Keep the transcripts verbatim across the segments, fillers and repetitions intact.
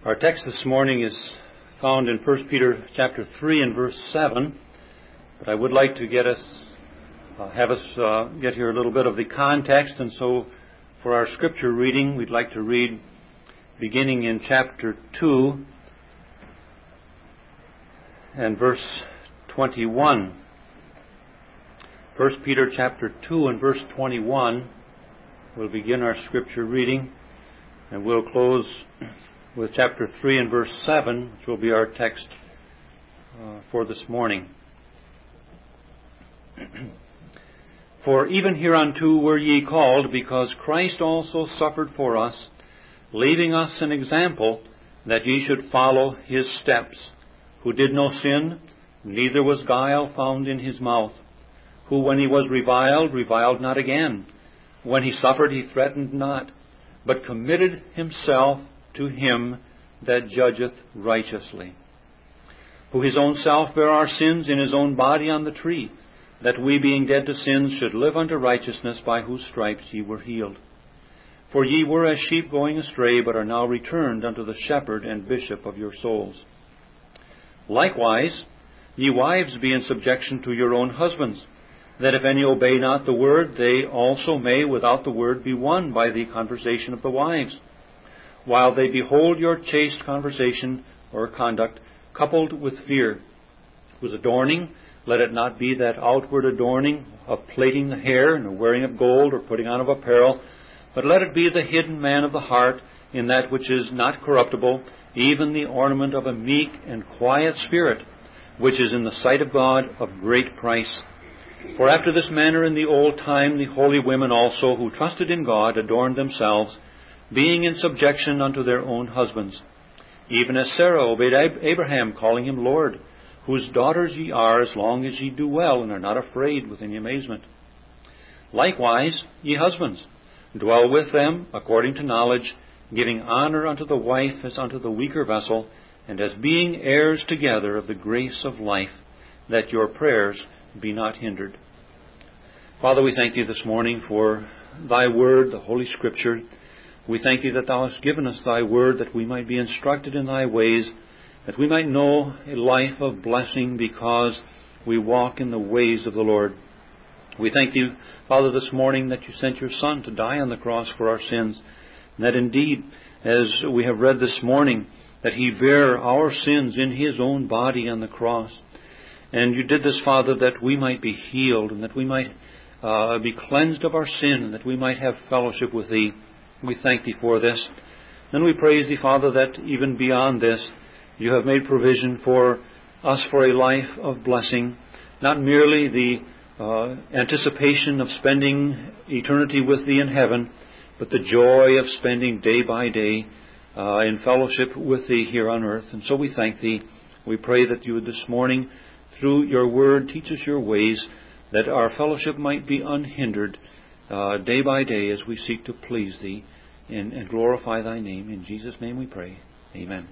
Our text this morning is found in First Peter chapter three and verse seven, but I would like to get us, uh, have us uh, get here a little bit of the context, and so for our scripture reading, we'd like to read beginning in chapter two and verse twenty-one. First Peter chapter two and verse twenty-one, we'll begin our scripture reading, and we'll close with chapter three and verse seven, which will be our text uh, for this morning. For even hereunto were ye called, because Christ also suffered for us, leaving us an example, that ye should follow his steps, who did no sin, neither was guile found in his mouth, who when he was reviled, reviled not again. When he suffered, he threatened not, but committed himself to him that judgeth righteously, who his own self bare our sins in his own body on the tree, that we being dead to sins should live unto righteousness, by whose stripes ye were healed. For ye were as sheep going astray, but are now returned unto the shepherd and bishop of your souls. Likewise, ye wives, be in subjection to your own husbands, that if any obey not the word, they also may without the word be won by the conversation of the wives, while they behold your chaste conversation or conduct coupled with fear. Whose adorning, let it not be that outward adorning of plaiting the hair and the wearing of gold or putting on of apparel, but let it be the hidden man of the heart in that which is not corruptible, even the ornament of a meek and quiet spirit, which is in the sight of God of great price. For after this manner in the old time the holy women also, who trusted in God, adorned themselves, being in subjection unto their own husbands, even as Sarah obeyed Abraham, calling him Lord, whose daughters ye are, as long as ye do well, and are not afraid with any amazement. Likewise, ye husbands, dwell with them according to knowledge, giving honor unto the wife as unto the weaker vessel, and as being heirs together of the grace of life, that your prayers be not hindered. Father, we thank Thee this morning for Thy word, the Holy Scripture. We thank Thee that Thou hast given us Thy word, that we might be instructed in Thy ways, that we might know a life of blessing because we walk in the ways of the Lord. We thank Thee, Father, this morning that You sent Your Son to die on the cross for our sins, and that indeed, as we have read this morning, that He bare our sins in His own body on the cross. And You did this, Father, that we might be healed, and that we might uh, be cleansed of our sin, and that we might have fellowship with Thee. We thank Thee for this. And we praise Thee, Father, that even beyond this, You have made provision for us for a life of blessing, not merely the uh, anticipation of spending eternity with Thee in heaven, but the joy of spending day by day uh, in fellowship with Thee here on earth. And so we thank Thee. We pray that You would this morning, through Your word, teach us Your ways, that our fellowship might be unhindered uh, day by day as we seek to please Thee and, and glorify Thy name. In Jesus' name we pray. Amen.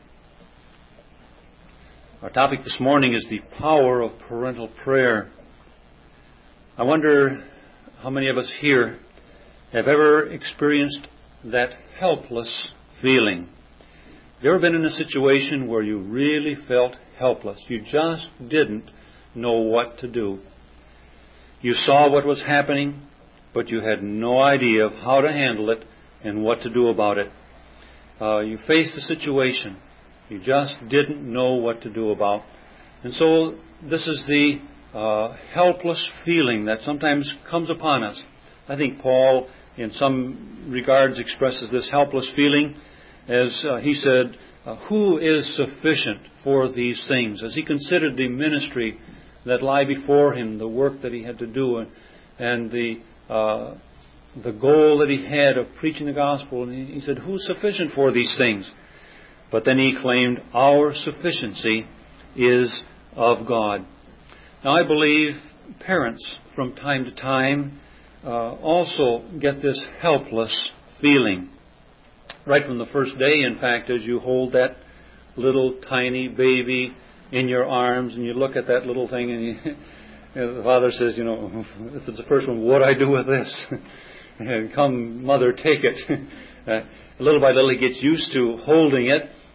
Our topic this morning is the power of parental prayer. I wonder how many of us here have ever experienced that helpless feeling. Have you ever been in a situation where you really felt helpless? You just didn't know what to do. You saw what was happening, but you had no idea of how to handle it and what to do about it. Uh, you faced a situation you just didn't know what to do about. And so this is the uh, helpless feeling that sometimes comes upon us. I think Paul, in some regards, expresses this helpless feeling as uh, he said, uh, who is sufficient for these things? As he considered the ministry that lie before him, the work that he had to do, and, and the uh, the goal that he had of preaching the gospel, and he, he said, who's sufficient for these things? But then he claimed, our sufficiency is of God. Now I believe parents from time to time uh, also get this helpless feeling. Right from the first day, in fact, as you hold that little tiny baby in your arms and you look at that little thing and you, the father says, you know, if it's the first one, what do I do with this? And come, mother, take it. Uh, little by little he gets used to holding it.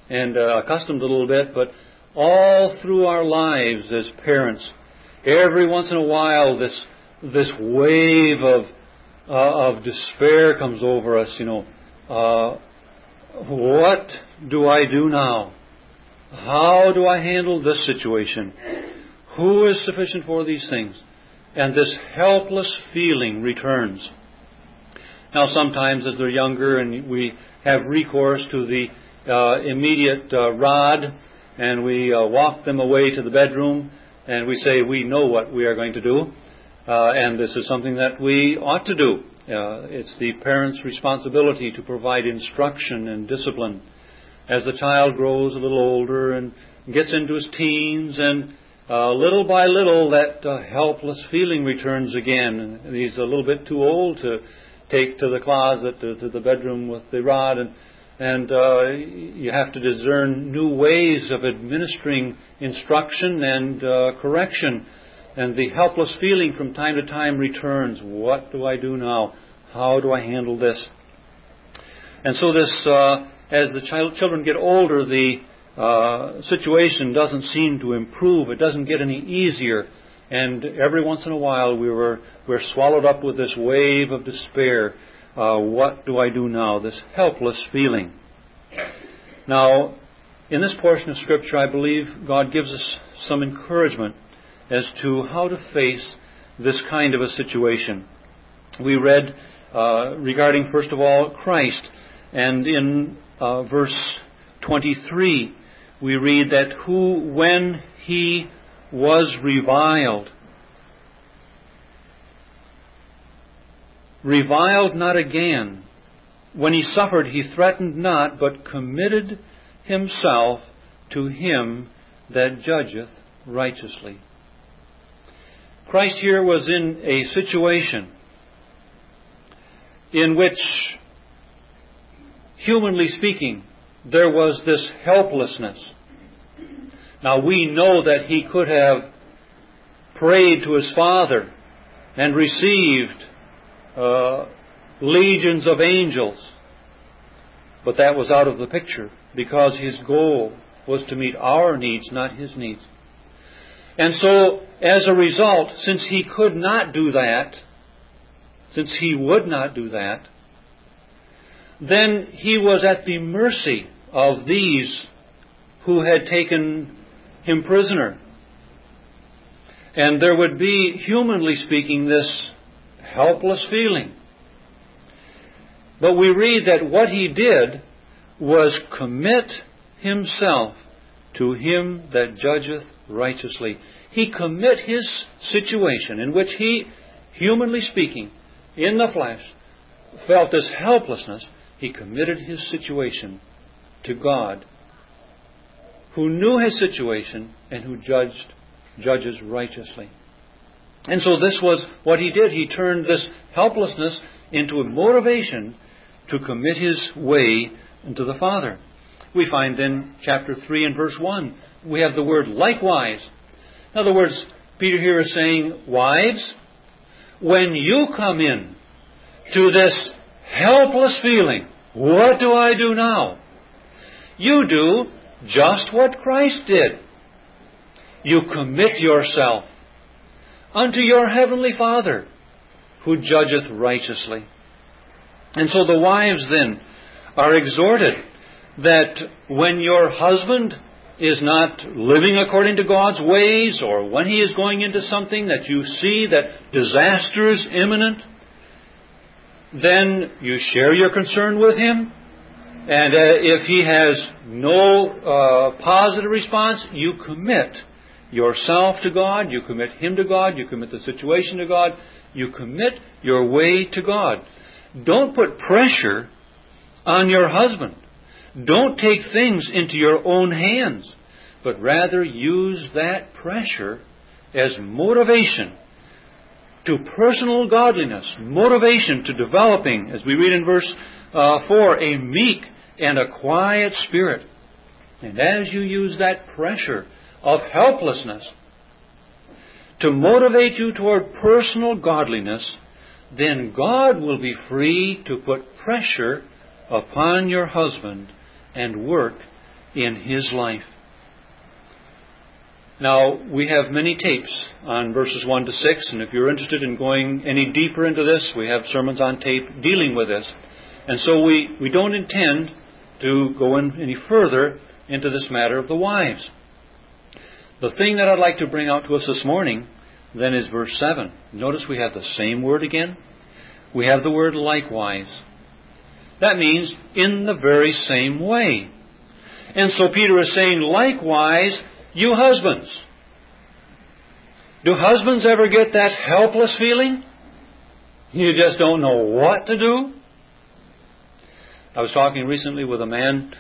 and uh, accustomed a little bit, but all through our lives as parents, every once in a while this this wave of uh, of despair comes over us. You know, uh, what do I do now? How do I handle this situation? Who is sufficient for these things? And this helpless feeling returns. Now, sometimes as they're younger and we have recourse to the uh, immediate uh, rod, and we uh, walk them away to the bedroom, and we say we know what we are going to do, uh, and this is something that we ought to do. Uh, it's the parent's responsibility to provide instruction and discipline. As the child grows a little older and gets into his teens, and uh, little by little that uh, helpless feeling returns again. And he's a little bit too old to take to the closet, to, to the bedroom with the rod, and and uh, you have to discern new ways of administering instruction and uh, correction. And the helpless feeling from time to time returns. What do I do now? How do I handle this? And so this, uh, as the child, children get older, the uh, situation doesn't seem to improve. It doesn't get any easier. And every once in a while we were, we're swallowed up with this wave of despair. Uh, what do I do now? This helpless feeling. Now, in this portion of Scripture, I believe God gives us some encouragement as to how to face this kind of a situation. We read uh, regarding, first of all, Christ. And in uh, verse twenty-three, we read that who, when he was reviled, reviled not again. When he suffered, he threatened not, but committed himself to him that judgeth righteously. Christ here was in a situation in which, humanly speaking, there was this helplessness. Now, we know that he could have prayed to his Father and received uh, legions of angels, but that was out of the picture because his goal was to meet our needs, not his needs. And so, as a result, since he could not do that, since he would not do that, then he was at the mercy of these who had taken him prisoner. And there would be, humanly speaking, this helpless feeling. But we read that what he did was commit himself to him that judgeth righteously. He commit his situation in which he, humanly speaking, in the flesh, felt this helplessness. He committed his situation to God, who knew his situation and who judged, judges righteously. And so this was what he did. He turned this helplessness into a motivation to commit his way into the Father. We find in chapter three and verse one, we have the word likewise. In other words, Peter here is saying, wives, when you come in to this helpless feeling, what do I do now? You do just what Christ did. You commit yourself unto your heavenly Father, who judgeth righteously. And so the wives then are exhorted that when your husband is not living according to God's ways, or when he is going into something that you see that disaster is imminent, then you share your concern with him. And uh, if he has no uh, positive response, you commit yourself to God, you commit him to God, you commit the situation to God, you commit your way to God. Don't put pressure on your husband. Don't take things into your own hands, but rather use that pressure as motivation to personal godliness, motivation to developing, as we read in verse uh, four, a meek and a quiet spirit. And as you use that pressure of helplessness to motivate you toward personal godliness, then God will be free to put pressure upon your husband and work in his life. Now, we have many tapes on verses one to six, and if you're interested in going any deeper into this, we have sermons on tape dealing with this. And so we, we don't intend to go in any further into this matter of the wives. The thing that I'd like to bring out to us this morning, then, is verse seven. Notice we have the same word again. We have the word likewise. That means in the very same way. And so Peter is saying, likewise, you husbands. Do husbands ever get that helpless feeling? You just don't know what to do? I was talking recently with a man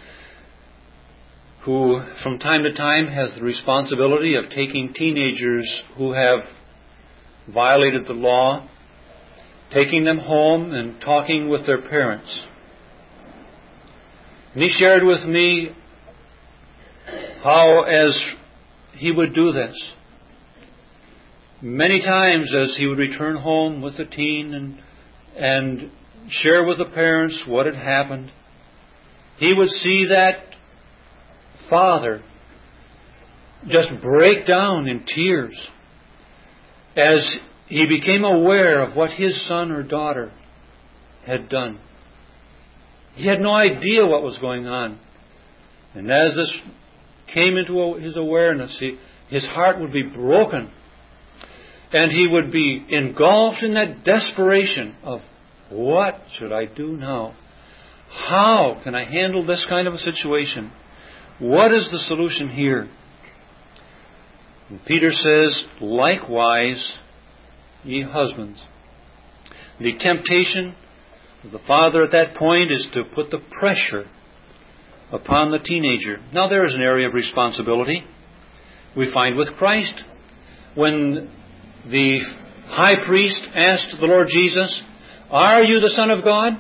who from time to time has the responsibility of taking teenagers who have violated the law, taking them home and talking with their parents. And he shared with me how, as he would do this, many times as he would return home with the teen and, and share with the parents what had happened, he would see that father just break down in tears as he became aware of what his son or daughter had done. He had no idea what was going on. And as this came into his awareness, he, his heart would be broken. And he would be engulfed in that desperation of, what should I do now? How can I handle this kind of a situation? What is the solution here? And Peter says, likewise, ye husbands. The temptation of the father at that point is to put the pressure upon the teenager. Now there is an area of responsibility. We find with Christ, when the high priest asked the Lord Jesus, are you the Son of God?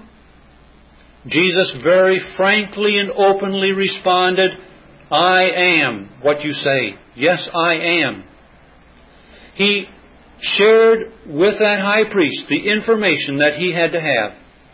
Jesus very frankly and openly responded, I am what you say. Yes, I am. He shared with that high priest the information that he had to have.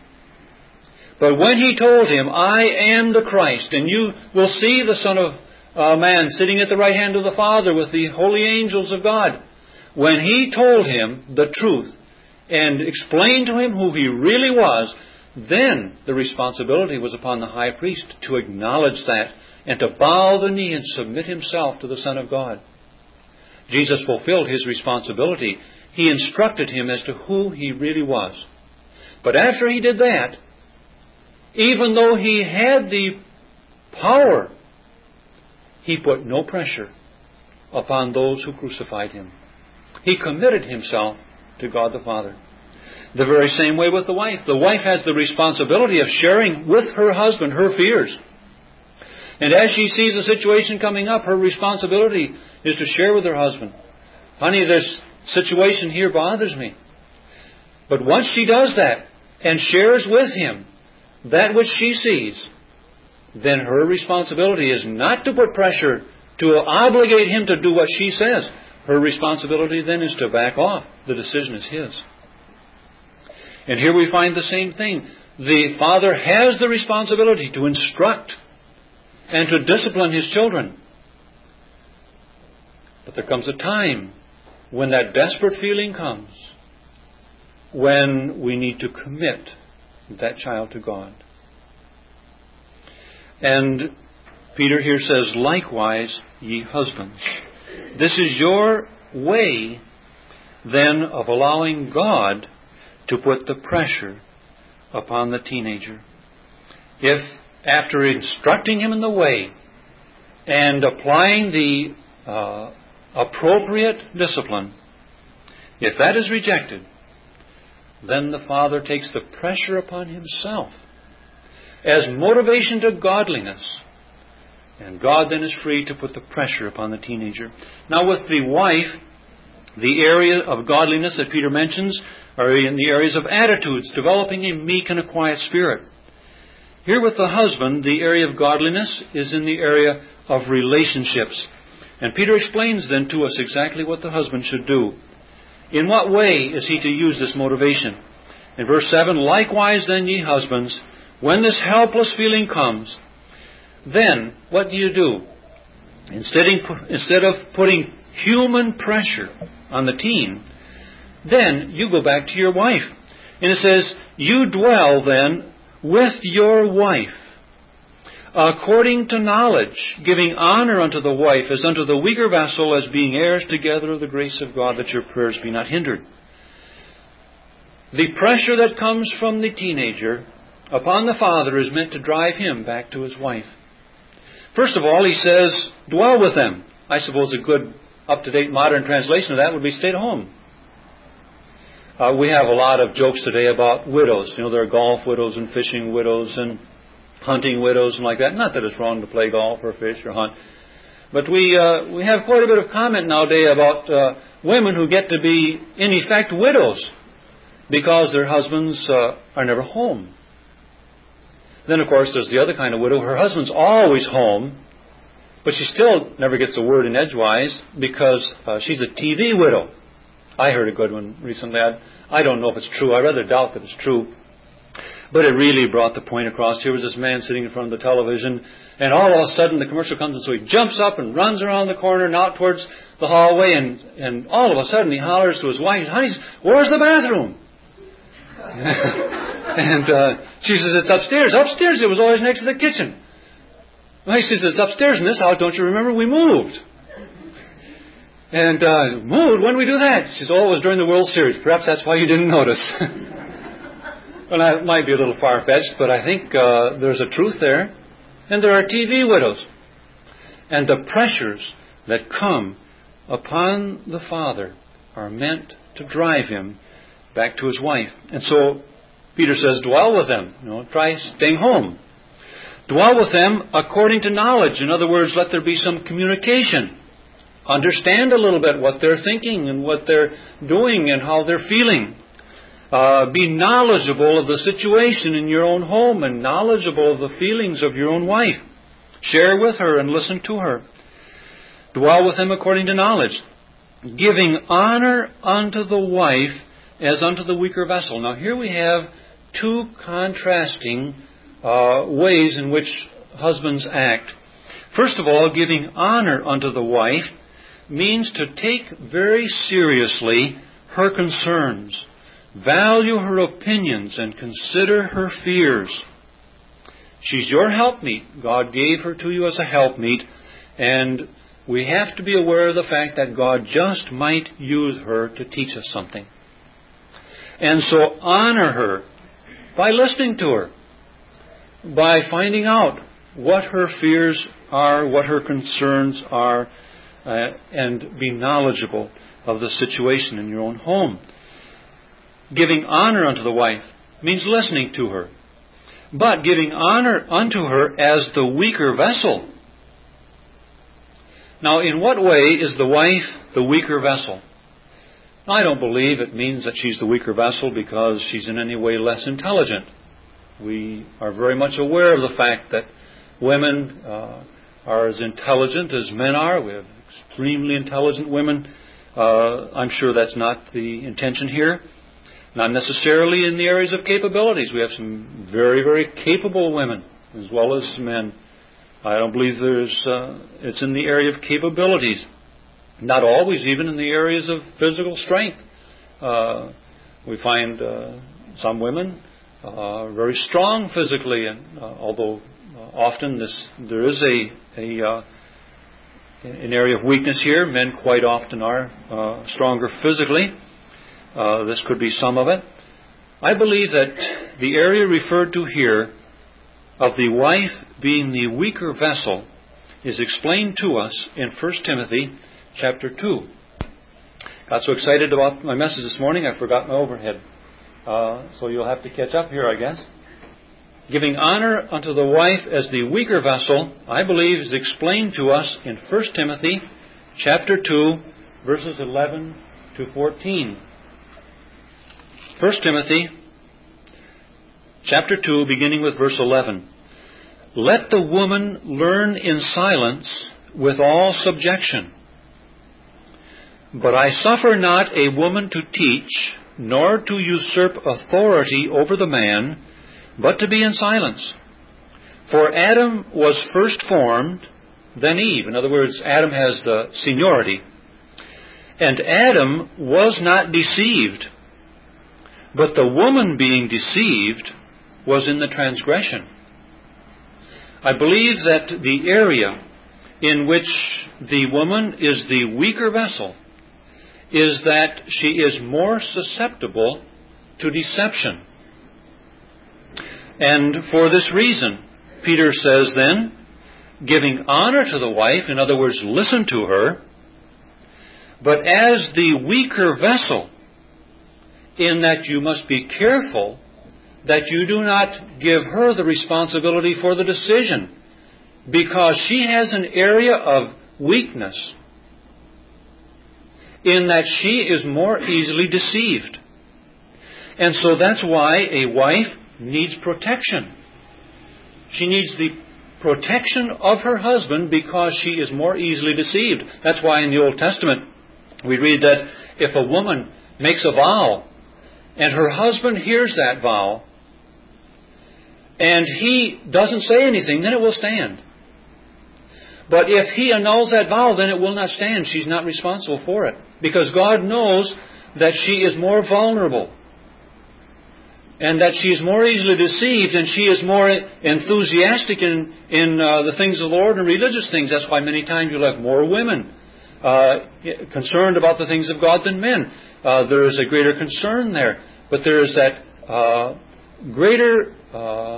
But when he told him, I am the Christ, and you will see the Son of uh, Man sitting at the right hand of the Father with the holy angels of God, when he told him the truth and explained to him who he really was, then the responsibility was upon the high priest to acknowledge that and to bow the knee and submit himself to the Son of God. Jesus fulfilled his responsibility. He instructed him as to who he really was. But after he did that, even though he had the power, he put no pressure upon those who crucified him. He committed himself to God the Father. The very same way with the wife. The wife has the responsibility of sharing with her husband her fears. And as she sees a situation coming up, her responsibility is to share with her husband, honey, this situation here bothers me. But once she does that and shares with him that which she sees, then her responsibility is not to put pressure to obligate him to do what she says. Her responsibility then is to back off. The decision is his. And here we find the same thing. The father has the responsibility to instruct and to discipline his children. But there comes a time when that desperate feeling comes, when we need to commit that child to God. And Peter here says, likewise, ye husbands. This is your way, then, of allowing God to put the pressure upon the teenager. If, after instructing him in the way and applying the uh, appropriate discipline, if that is rejected, then the father takes the pressure upon himself as motivation to godliness. And God then is free to put the pressure upon the teenager. Now with the wife, the area of godliness that Peter mentions are in the areas of attitudes, developing a meek and a quiet spirit. Here with the husband, the area of godliness is in the area of relationships. And Peter explains then to us exactly what the husband should do. In what way is he to use this motivation? In verse seven, likewise then ye husbands, when this helpless feeling comes, then what do you do? Instead of, instead of putting human pressure on the teen, then you go back to your wife. And it says, you dwell then with your wife, according to knowledge, giving honor unto the wife as unto the weaker vessel, as being heirs together of the grace of God, that your prayers be not hindered. The pressure that comes from the teenager upon the father is meant to drive him back to his wife. First of all, he says, dwell with them. I suppose a good up-to-date modern translation of that would be stay at home. Uh, we have a lot of jokes today about widows. You know, there are golf widows and fishing widows and hunting widows and like that. Not that it's wrong to play golf or fish or hunt. But we uh, we have quite a bit of comment nowadays about uh, women who get to be, in effect, widows because their husbands uh, are never home. Then, of course, there's the other kind of widow. Her husband's always home, but she still never gets a word in edgewise because uh, she's a T V widow. I heard a good one recently. I, I don't know if it's true. I rather doubt that it's true. But it really brought the point across. Here was this man sitting in front of the television, and all of a sudden the commercial comes, and so he jumps up and runs around the corner and out towards the hallway, and, and all of a sudden he hollers to his wife, honey, where's the bathroom? And uh, she says, it's upstairs. Upstairs? It was always next to the kitchen. Well, he says, it's upstairs in this house. Don't you remember? We moved. And uh, moved? When did we do that? She says, oh, it was during the World Series. Perhaps that's why you didn't notice. Well, that might be a little far-fetched, but I think uh, there's a truth there. And there are T V widows. And the pressures that come upon the father are meant to drive him back to his wife. And so Peter says, dwell with them. You know, try staying home. Dwell with them according to knowledge. In other words, let there be some communication. Understand a little bit what they're thinking and what they're doing and how they're feeling. Uh, be knowledgeable of the situation in your own home and knowledgeable of the feelings of your own wife. Share with her and listen to her. Dwell with them according to knowledge, giving honor unto the wife as unto the weaker vessel. Now here we have two contrasting uh, ways in which husbands act. First of all, giving honor unto the wife means to take very seriously her concerns, value her opinions, and consider her fears. She's your helpmeet. God gave her to you as a helpmeet, and we have to be aware of the fact that God just might use her to teach us something. And so honor her by listening to her, by finding out what her fears are, what her concerns are, uh, and be knowledgeable of the situation in your own home. Giving honor unto the wife means listening to her, but giving honor unto her as the weaker vessel. Now, in what way is the wife the weaker vessel? I don't believe it means that she's the weaker vessel because she's in any way less intelligent. We are very much aware of the fact that women uh, are as intelligent as men are. We have extremely intelligent women. Uh, I'm sure that's not the intention here. Not necessarily in the areas of capabilities. We have some very, very capable women as well as men. I don't believe there's uh, it's in the area of capabilities. Not always even in the areas of physical strength. Uh, we find uh, some women uh, very strong physically, and uh, although uh, often this there is a, a uh, an area of weakness here, men quite often are uh, stronger physically. Uh, this could be some of it. I believe that the area referred to here of the wife being the weaker vessel is explained to us in First Timothy chapter two. Got so excited about my message this morning, I forgot my overhead. Uh, so you'll have to catch up here, I guess. Giving honor unto the wife as the weaker vessel, I believe, is explained to us in First Timothy chapter two, verses eleven to fourteen. First Timothy chapter two, beginning with verse eleven. Let the woman learn in silence with all subjection. But I suffer not a woman to teach, nor to usurp authority over the man, but to be in silence. For Adam was first formed, then Eve. In other words, Adam has the seniority. And Adam was not deceived, but the woman being deceived was in the transgression. I believe that the area in which the woman is the weaker vessel is that she is more susceptible to deception. And for this reason, Peter says then, giving honor to the wife, in other words, listen to her, but as the weaker vessel, in that you must be careful that you do not give her the responsibility for the decision, because she has an area of weakness in that she is more easily deceived. And so that's why a wife needs protection. She needs the protection of her husband because she is more easily deceived. That's why in the Old Testament we read that if a woman makes a vow and her husband hears that vow and he doesn't say anything, then it will stand. But if he annuls that vow, then it will not stand. She's not responsible for it. Because God knows that she is more vulnerable. And that she is more easily deceived, and she is more enthusiastic in, in uh, the things of the Lord and religious things. That's why many times you'll have more women uh, concerned about the things of God than men. Uh, there is a greater concern there. But there is that uh, greater uh,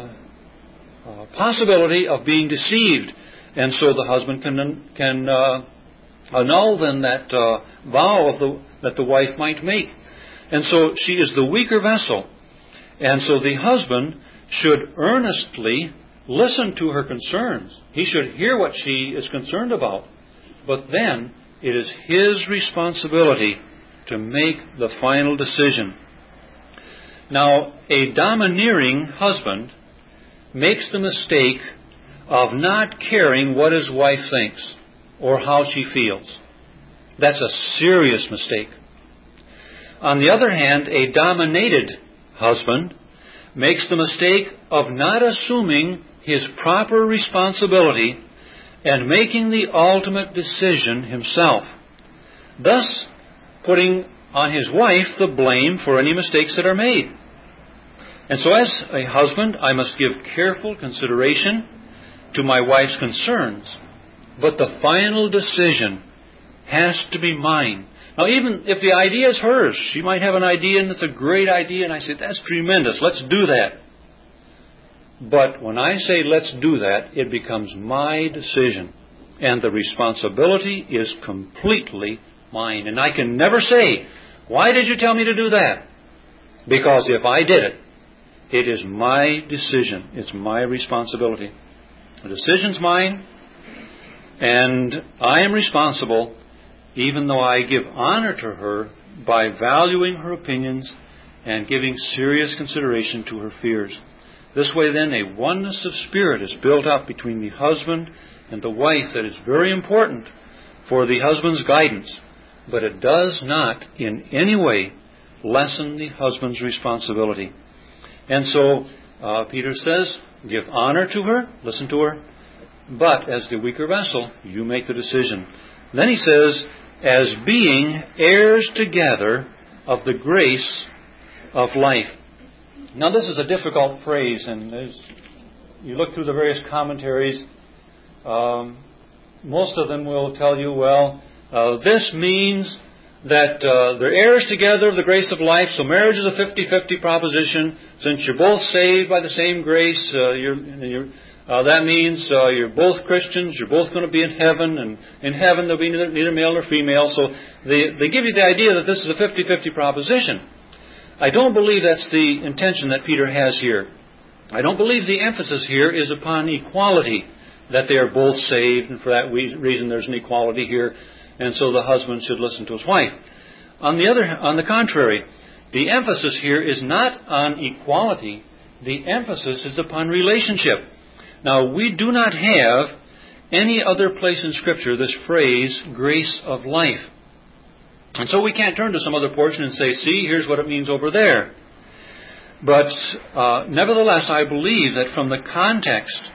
uh, possibility of being deceived. And so the husband can can uh, annul then that uh, vow of the, that the wife might make. And so she is the weaker vessel. And so the husband should earnestly listen to her concerns. He should hear what she is concerned about. But then it is his responsibility to make the final decision. Now, a domineering husband makes the mistake of not caring what his wife thinks or how she feels. That's a serious mistake. On the other hand, a dominated husband makes the mistake of not assuming his proper responsibility and making the ultimate decision himself, thus putting on his wife the blame for any mistakes that are made. And so as a husband, I must give careful consideration to my wife's concerns, but the final decision has to be mine. Now, even if the idea is hers, she might have an idea and it's a great idea, and I say, that's tremendous, let's do that. But when I say let's do that, it becomes my decision, and the responsibility is completely mine. And I can never say, why did you tell me to do that? Because if I did it, it is my decision. It's my responsibility. The decision's mine, and I am responsible, even though I give honor to her by valuing her opinions and giving serious consideration to her fears. This way, then, a oneness of spirit is built up between the husband and the wife that is very important for the husband's guidance, but it does not in any way lessen the husband's responsibility. And so, uh, Peter says, give honor to her, listen to her, but as the weaker vessel, you make the decision. Then he says, as being heirs together of the grace of life. Now this is a difficult phrase, and as you look through the various commentaries, um, most of them will tell you, well, uh, this means that uh, they're heirs together of the grace of life, so marriage is a fifty-fifty proposition. Since you're both saved by the same grace, uh, you're, you're, uh, that means uh, you're both Christians, you're both going to be in heaven, and in heaven there'll be neither, neither male nor female. So they, they give you the idea that this is a fifty-fifty proposition. I don't believe that's the intention that Peter has here. I don't believe the emphasis here is upon equality, that they are both saved, and for that reason there's an equality here, and so the husband should listen to his wife. On the other, on the contrary, the emphasis here is not on equality. The emphasis is upon relationship. Now, we do not have any other place in Scripture this phrase, grace of life. And so we can't turn to some other portion and say, see, here's what it means over there. But uh, nevertheless, I believe that from the context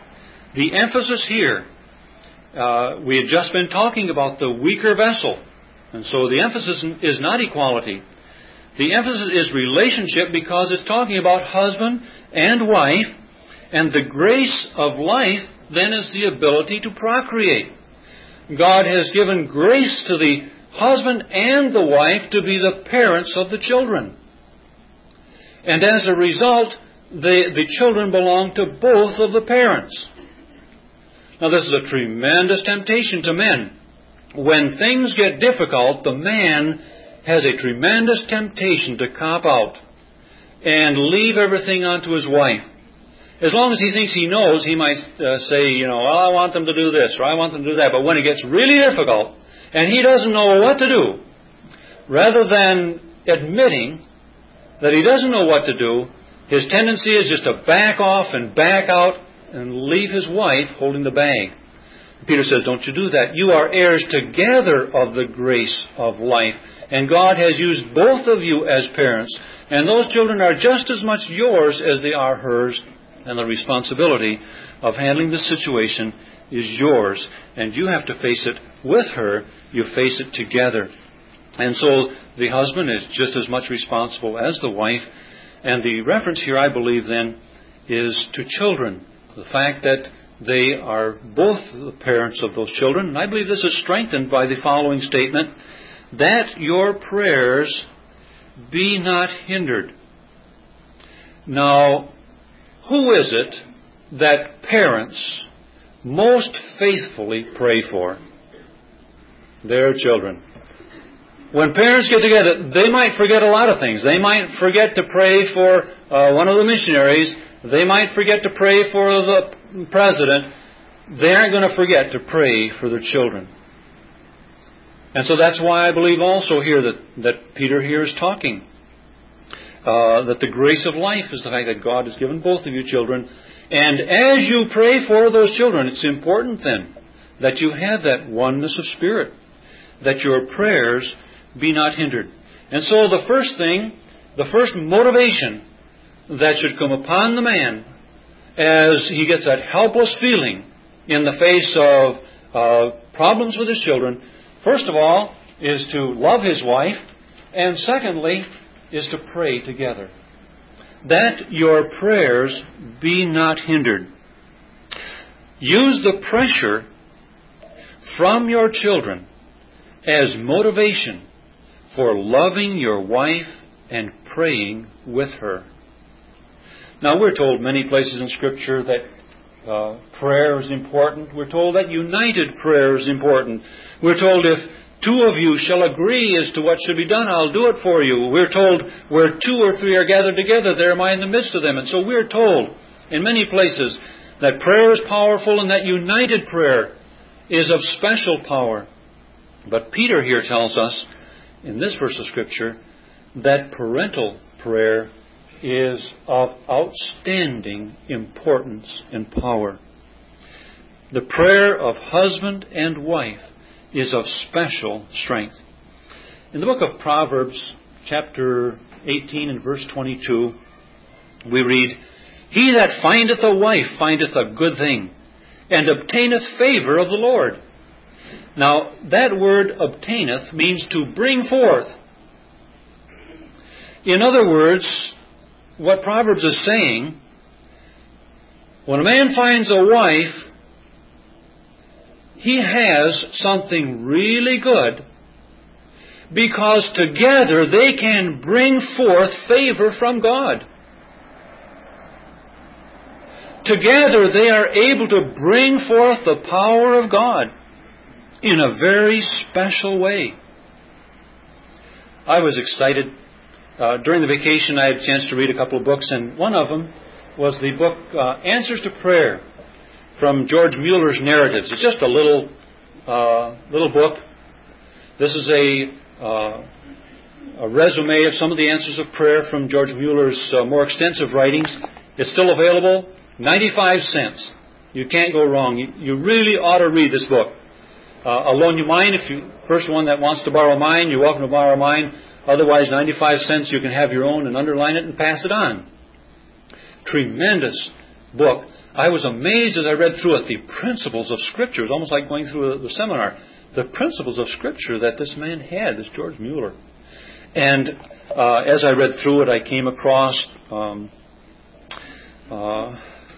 The emphasis here, uh, we had just been talking about the weaker vessel. And so the emphasis is not equality. The emphasis is relationship, because it's talking about husband and wife. And the grace of life then is the ability to procreate. God has given grace to the husband and the wife to be the parents of the children. And as a result, the, the children belong to both of the parents. Now, this is a tremendous temptation to men. When things get difficult, the man has a tremendous temptation to cop out and leave everything onto his wife. As long as he thinks he knows, he might uh, say, you know, well, I want them to do this, or I want them to do that. But when it gets really difficult, and he doesn't know what to do, rather than admitting that he doesn't know what to do, his tendency is just to back off and back out and leave his wife holding the bag. Peter says, don't you do that. You are heirs together of the grace of life. And God has used both of you as parents. And those children are just as much yours as they are hers. And the responsibility of handling the situation is yours. And you have to face it with her. You face it together. And so the husband is just as much responsible as the wife. And the reference here, I believe, then, is to children. The fact that they are both the parents of those children. And I believe this is strengthened by the following statement, that your prayers be not hindered. Now, who is it that parents most faithfully pray for? Their children. When parents get together, they might forget a lot of things. They might forget to pray for uh, one of the missionaries. They might forget to pray for the president. They aren't going to forget to pray for their children. And so that's why I believe also here that, that Peter here is talking. Uh, that the grace of life is the fact that God has given both of you children. And as you pray for those children, it's important then that you have that oneness of spirit. That your prayers be not hindered. And so the first thing, the first motivation that should come upon the man as he gets that helpless feeling in the face of uh, problems with his children, first of all, is to love his wife, and secondly, is to pray together. That your prayers be not hindered. Use the pressure from your children as motivation for loving your wife and praying with her. Now, we're told many places in Scripture that uh, prayer is important. We're told that united prayer is important. We're told if two of you shall agree as to what should be done, I'll do it for you. We're told where two or three are gathered together, there am I in the midst of them. And so we're told in many places that prayer is powerful and that united prayer is of special power. But Peter here tells us in this verse of Scripture that parental prayer is of outstanding importance and power. The prayer of husband and wife is of special strength. In the book of Proverbs, chapter eighteen and verse twenty-two, we read, He that findeth a wife findeth a good thing, and obtaineth favor of the Lord. Now, that word obtaineth means to bring forth. In other words, what Proverbs is saying, when a man finds a wife, he has something really good, because together they can bring forth favor from God. Together they are able to bring forth the power of God in a very special way. I was excited. Uh, during the vacation, I had a chance to read a couple of books, and one of them was the book uh, Answers to Prayer from George Mueller's Narratives. It's just a little uh, little book. This is a, uh, a resume of some of the answers of prayer from George Mueller's uh, more extensive writings. It's still available, ninety-five cents. You can't go wrong. You, you really ought to read this book. Uh, I'll loan you mine. If you first one that wants to borrow mine, you're welcome to borrow mine. Otherwise, ninety-five cents, you can have your own and underline it and pass it on. Tremendous book, I was amazed as I read through it, the principles of Scripture. It was almost like going through the seminar. The principles of Scripture that this man had, this George Mueller. And uh, as I read through it, I came across um, uh,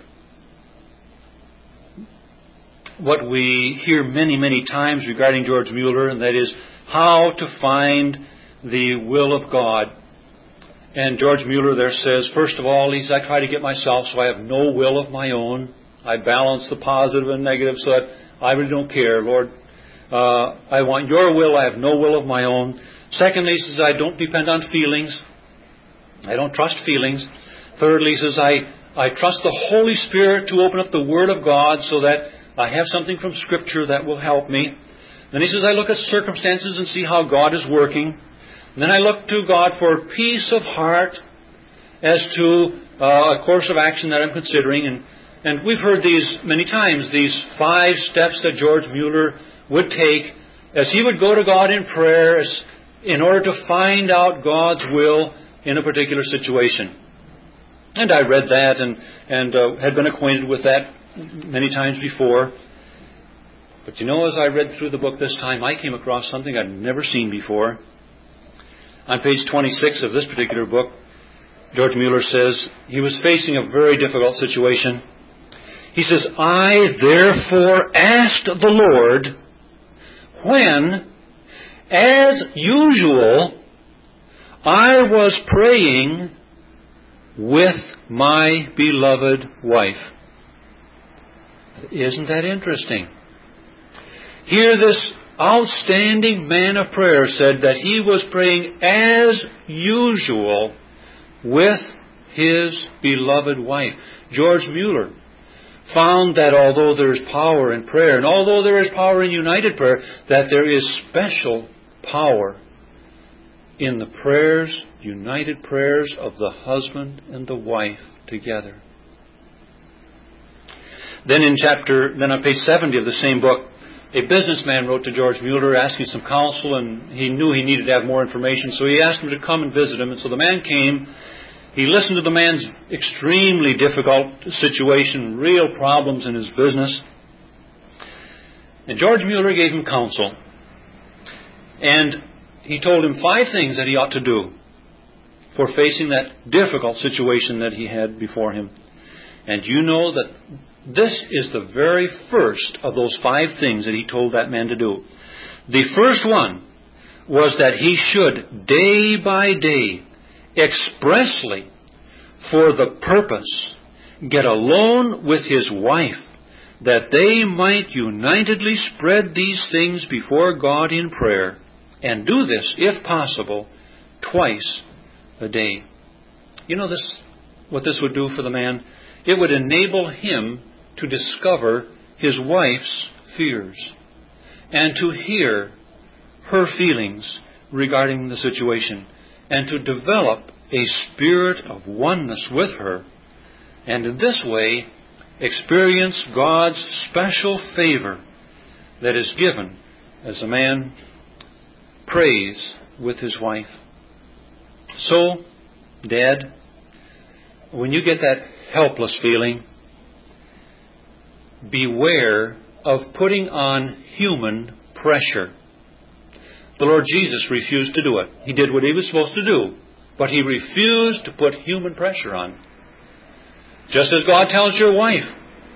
what we hear many, many times regarding George Mueller, and that is how to find the will of God. And George Mueller there says, first of all, he says, I try to get myself so I have no will of my own. I balance the positive and negative so that I really don't care. Lord, uh, I want your will. I have no will of my own. Secondly, he says, I don't depend on feelings. I don't trust feelings. Thirdly, he says, I, I trust the Holy Spirit to open up the Word of God so that I have something from Scripture that will help me. Then he says, I look at circumstances and see how God is working. And then I look to God for peace of heart as to uh, a course of action that I'm considering. And, and we've heard these many times, these five steps that George Mueller would take as he would go to God in prayer as, in order to find out God's will in a particular situation. And I read that and, and uh, had been acquainted with that many times before. But you know, as I read through the book this time, I came across something I'd never seen before. On page twenty-six of this particular book, George Mueller says he was facing a very difficult situation. He says, I therefore asked the Lord when, as usual, I was praying with my beloved wife. Isn't that interesting? Here this outstanding man of prayer said that he was praying as usual with his beloved wife. George Mueller found that although there is power in prayer, and although there is power in united prayer, that there is special power in the prayers, united prayers of the husband and the wife together. Then in chapter, then on page seventy of the same book, a businessman wrote to George Mueller asking some counsel, and he knew he needed to have more information, so he asked him to come and visit him. And so the man came. He listened to the man's extremely difficult situation, real problems in his business. And George Mueller gave him counsel. And he told him five things that he ought to do for facing that difficult situation that he had before him. And you know that this is the very first of those five things that he told that man to do. The first one was that he should, day by day, expressly, for the purpose, get alone with his wife, that they might unitedly spread these things before God in prayer, and do this, if possible, twice a day. You know this, what this would do for the man? It would enable him to discover his wife's fears and to hear her feelings regarding the situation and to develop a spirit of oneness with her, and in this way experience God's special favor that is given as a man prays with his wife. So, Dad, when you get that helpless feeling, beware of putting on human pressure. The Lord Jesus refused to do it. He did what he was supposed to do, but he refused to put human pressure on. Just as God tells your wife,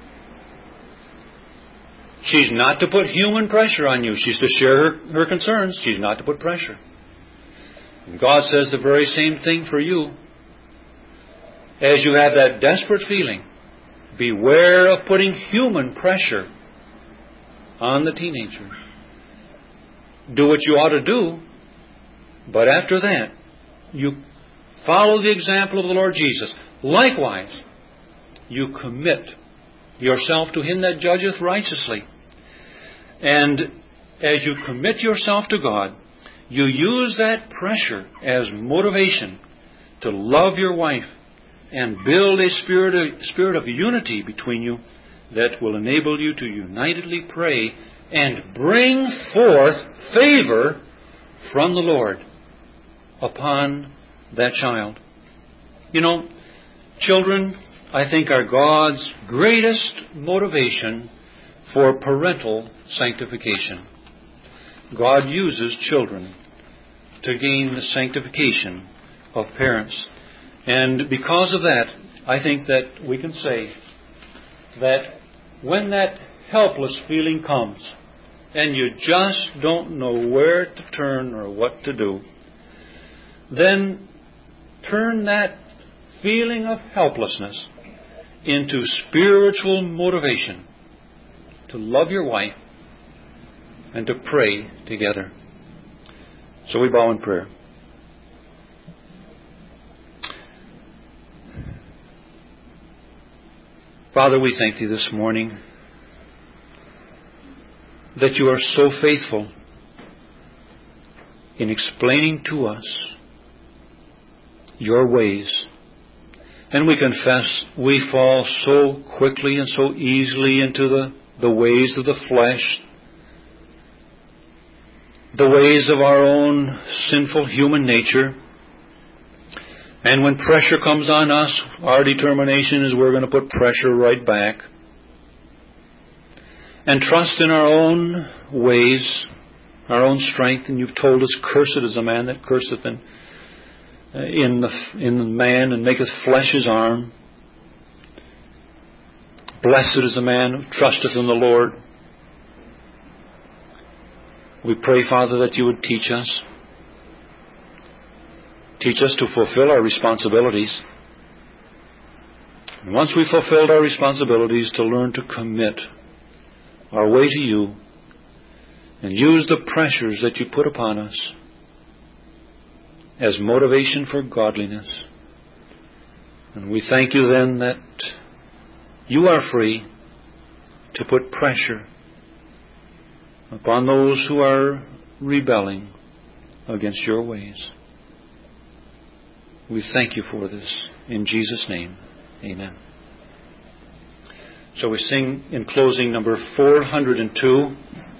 she's not to put human pressure on you. She's to share her, her concerns. She's not to put pressure. And God says the very same thing for you. As you have that desperate feeling, beware of putting human pressure on the teenager. Do what you ought to do, but after that, you follow the example of the Lord Jesus. Likewise, you commit yourself to Him that judgeth righteously. And as you commit yourself to God, you use that pressure as motivation to love your wife and build a spirit of, spirit of unity between you that will enable you to unitedly pray and bring forth favor from the Lord upon that child. You know, children I think, are God's greatest motivation for parental sanctification. God uses children to gain the sanctification of parents. And because of that, I think that we can say that when that helpless feeling comes and you just don't know where to turn or what to do, then turn that feeling of helplessness into spiritual motivation to love your wife and to pray together. So we bow in prayer. Father, we thank Thee this morning that You are so faithful in explaining to us Your ways. And we confess we fall so quickly and so easily into the, the ways of the flesh, the ways of our own sinful human nature. And when pressure comes on us, our determination is we're going to put pressure right back. And trust in our own ways, our own strength. And You've told us, cursed is a man that curseth in, in, the, in the man and maketh flesh his arm. Blessed is the man who trusteth in the Lord. We pray, Father, that You would teach us. Teach us to fulfill our responsibilities. And once we've fulfilled our responsibilities, to learn to commit our way to You and use the pressures that You put upon us as motivation for godliness. And we thank You then that You are free to put pressure upon those who are rebelling against Your ways. We thank You for this. In Jesus' name, amen. So we sing in closing number four hundred two.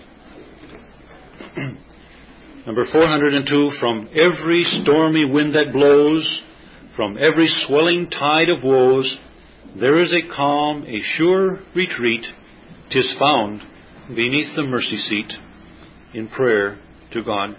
Number four hundred two, from every stormy wind that blows, from every swelling tide of woes, there is a calm, a sure retreat. 'Tis found beneath the mercy seat in prayer to God.